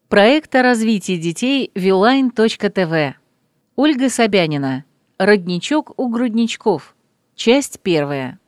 Проект о развитии детей Viline.tv. Ольга Собянина. Родничок у грудничков. Часть 1.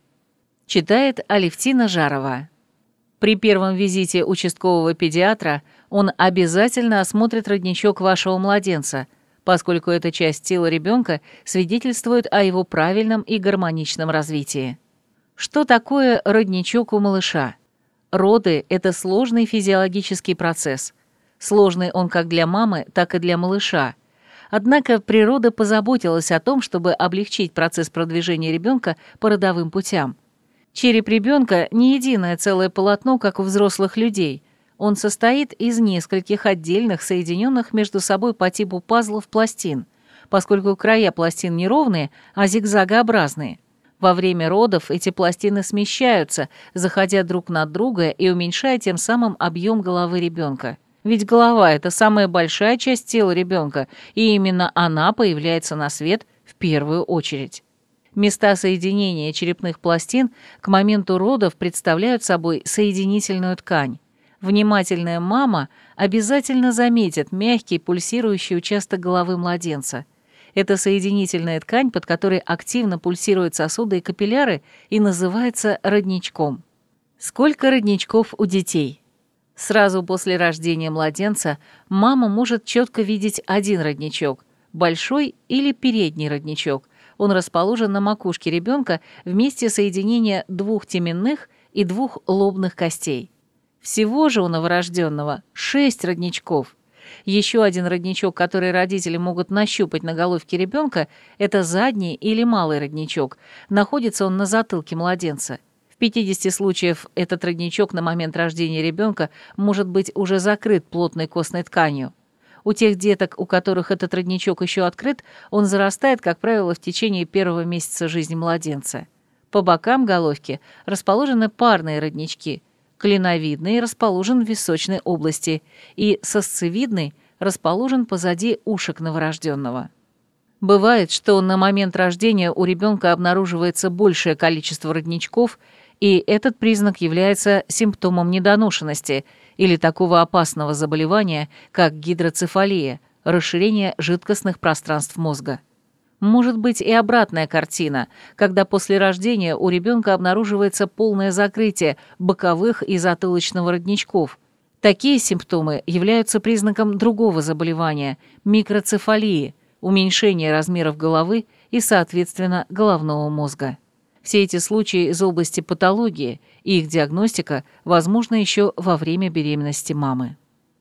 Читает Алевтина Жарова. При первом визите участкового педиатра он обязательно осмотрит родничок вашего младенца, поскольку эта часть тела ребенка свидетельствует о его правильном и гармоничном развитии. Что такое родничок у малыша? Роды – это сложный физиологический процесс. Сложный он как для мамы, так и для малыша. Однако природа позаботилась о том, чтобы облегчить процесс продвижения ребенка по родовым путям. Череп ребенка не единое целое полотно, как у взрослых людей. Он состоит из нескольких отдельных, соединенных между собой по типу пазлов пластин, поскольку края пластин не ровные, а зигзагообразные. Во время родов эти пластины смещаются, заходя друг над друга и уменьшая тем самым объем головы ребенка. Ведь голова – это самая большая часть тела ребенка, и именно она появляется на свет в первую очередь. Места соединения черепных пластин к моменту родов представляют собой соединительную ткань. Внимательная мама обязательно заметит мягкий пульсирующий участок головы младенца. Это соединительная ткань, под которой активно пульсируют сосуды и капилляры, и называется родничком. Сколько родничков у детей? Сразу после рождения младенца мама может четко видеть один родничок – большой или передний родничок. Он расположен на макушке ребенка в месте соединения двух теменных и двух лобных костей. Всего же у новорожденного 6 родничков. Еще один родничок, который родители могут нащупать на головке ребенка, это задний или малый родничок. Находится он на затылке младенца. В 50 случаев этот родничок на момент рождения ребенка может быть уже закрыт плотной костной тканью. У тех деток, у которых этот родничок еще открыт, он зарастает, как правило, в течение первого месяца жизни младенца. По бокам головки расположены парные роднички. Клиновидный расположен в височной области и сосцевидный расположен позади ушек новорожденного. Бывает, что на момент рождения у ребенка обнаруживается большее количество родничков, и этот признак является симптомом недоношенности или такого опасного заболевания, как гидроцефалия, расширение жидкостных пространств мозга. Может быть и обратная картина, когда после рождения у ребенка обнаруживается полное закрытие боковых и затылочного родничков. Такие симптомы являются признаком другого заболевания – микроцефалии, уменьшения размеров головы и, соответственно, головного мозга. Все эти случаи из области патологии, и их диагностика возможна еще во время беременности мамы.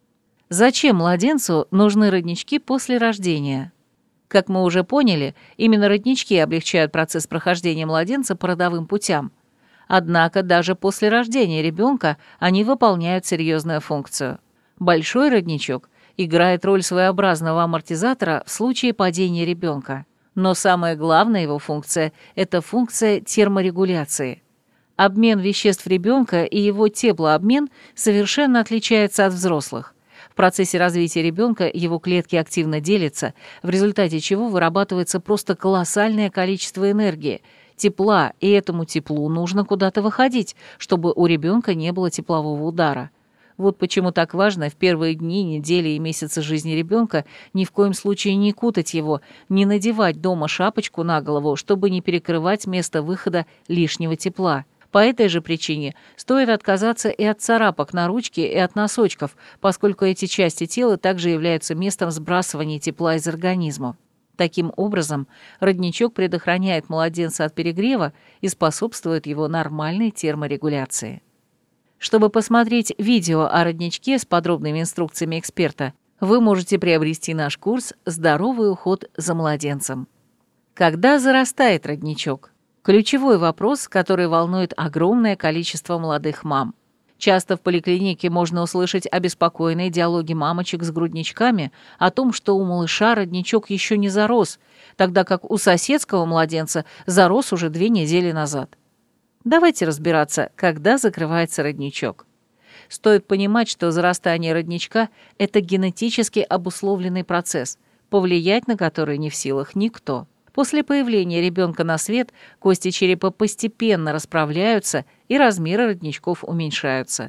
Зачем младенцу нужны роднички после рождения? Как мы уже поняли, именно роднички облегчают процесс прохождения младенца по родовым путям. Однако даже после рождения ребенка они выполняют серьезную функцию. Большой родничок играет роль своеобразного амортизатора в случае падения ребенка. Но самая главная его функция – это функция терморегуляции. Обмен веществ ребенка и его теплообмен совершенно отличается от взрослых. В процессе развития ребенка его клетки активно делятся, в результате чего вырабатывается просто колоссальное количество энергии, тепла, и этому теплу нужно куда-то выходить, чтобы у ребенка не было теплового удара. Вот почему так важно в первые дни, недели и месяцы жизни ребенка ни в коем случае не кутать его, не надевать дома шапочку на голову, чтобы не перекрывать место выхода лишнего тепла. По этой же причине стоит отказаться и от царапок на ручке, и от носочков, поскольку эти части тела также являются местом сбрасывания тепла из организма. Таким образом, родничок предохраняет младенца от перегрева и способствует его нормальной терморегуляции. Чтобы посмотреть видео о родничке с подробными инструкциями эксперта, вы можете приобрести наш курс «Здоровый уход за младенцем». Когда зарастает родничок? Ключевой вопрос, который волнует огромное количество молодых мам. Часто в поликлинике можно услышать обеспокоенные диалоги мамочек с грудничками о том, что у малыша родничок еще не зарос, тогда как у соседского младенца зарос уже 2 недели назад. Давайте разбираться, когда закрывается родничок. Стоит понимать, что зарастание родничка – это генетически обусловленный процесс, повлиять на который не в силах никто. После появления ребенка на свет кости черепа постепенно расправляются и размеры родничков уменьшаются.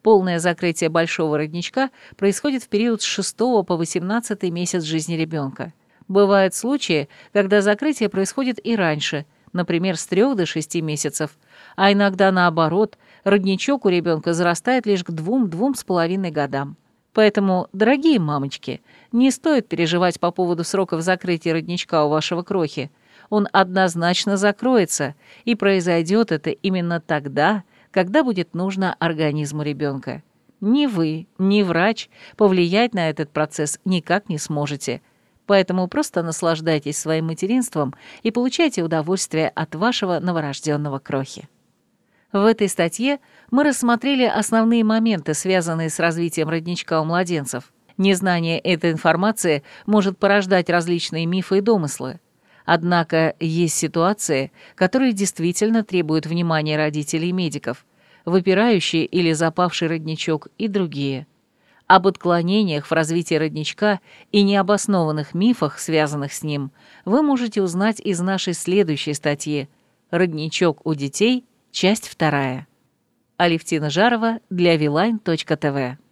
Полное закрытие большого родничка происходит в период с 6 по 18 месяц жизни ребенка. Бывают случаи, когда закрытие происходит и раньше, например, с 3 до 6 месяцев, а иногда наоборот, родничок у ребенка зарастает лишь к 2–2,5 годам. Поэтому, дорогие мамочки, не стоит переживать по поводу сроков закрытия родничка у вашего крохи. Он однозначно закроется, и произойдет это именно тогда, когда будет нужно организму ребенка. Ни вы, ни врач повлиять на этот процесс никак не сможете. Поэтому просто наслаждайтесь своим материнством и получайте удовольствие от вашего новорожденного крохи. В этой статье мы рассмотрели основные моменты, связанные с развитием родничка у младенцев. Незнание этой информации может порождать различные мифы и домыслы. Однако есть ситуации, которые действительно требуют внимания родителей и медиков, выпирающий или запавший родничок и другие. Об отклонениях в развитии родничка и необоснованных мифах, связанных с ним, вы можете узнать из нашей следующей статьи «Родничок у детей. Часть 2». Алевтина Жарова для Viline.tv.